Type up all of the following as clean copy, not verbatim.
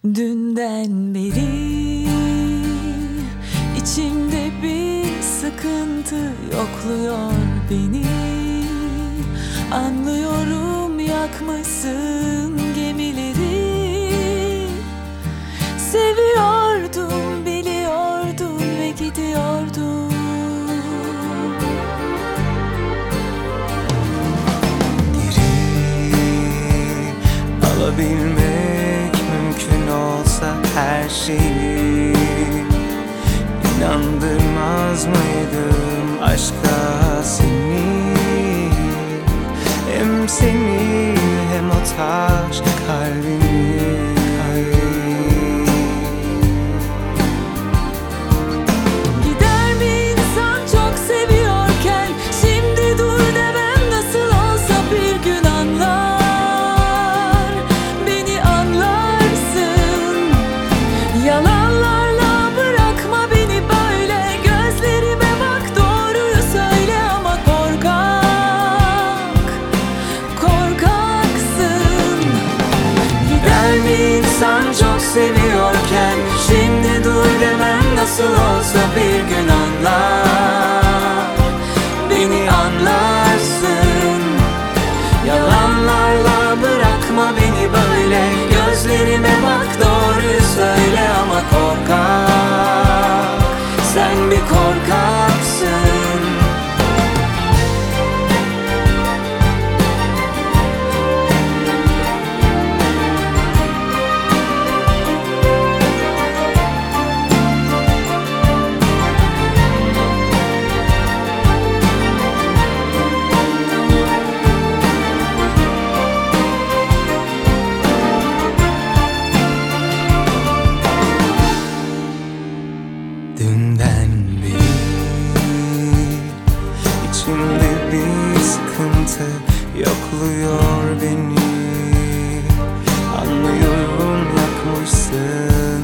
Dünden beri içimde bir sıkıntı yokluyor beni. Anlıyorum, yakmışsın gemileri. Seviyordum, biliyordum ve gidiyordum. Geri alabilmek mümkün olsa her şeyi, İnandırmaz mıydım aşka seni? Hem seni hem o taş kalbimi. Gider mi insan çok seviyorken? Şimdi dur demem nasıl olsa bir gün anlar. Beni anlarsın. Yalanlarla bırakma beni böyle. Gözlerime bak, doğruyu söyle ama korkaksın. Gider mi insan çok seviyorken? Şimdi dur demem nasıl olsa bir gün anlar. Beni anlarsın. Yalanlarla bırakma beni böyle. Gözlerime bak, doğruyu söyle ama korkak. Sen bir korkaksın. Dünden beri içimde bir sıkıntı yokluyor beni. Anlıyorum, yakmışsın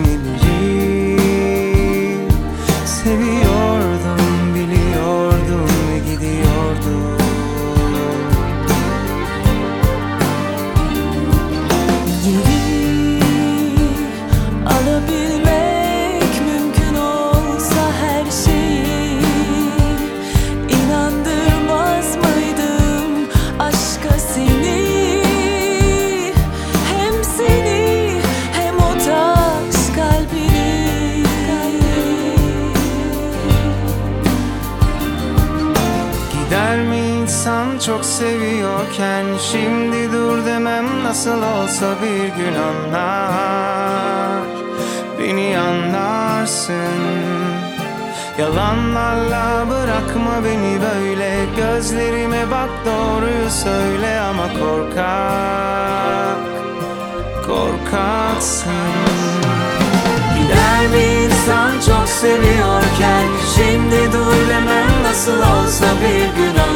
gemileri. Seviyordum, biliyordum ve gidiyordum. Geri alabilmek mümkün olsa her şeyi, İnandırmaz mıydım aşka seni? Hem seni hem o taş kalbini. Gider mi insan çok seviyorken? Şimdi dur demem nasıl olsa bir gün anlar. Beni anlarsın. Yalanlarla bırakma beni böyle. Gözlerime bak, doğruyu söyle ama korkaksın. Gider mi insan çok seviyorken? Şimdi dur demem nasıl olsa bir gün anlar.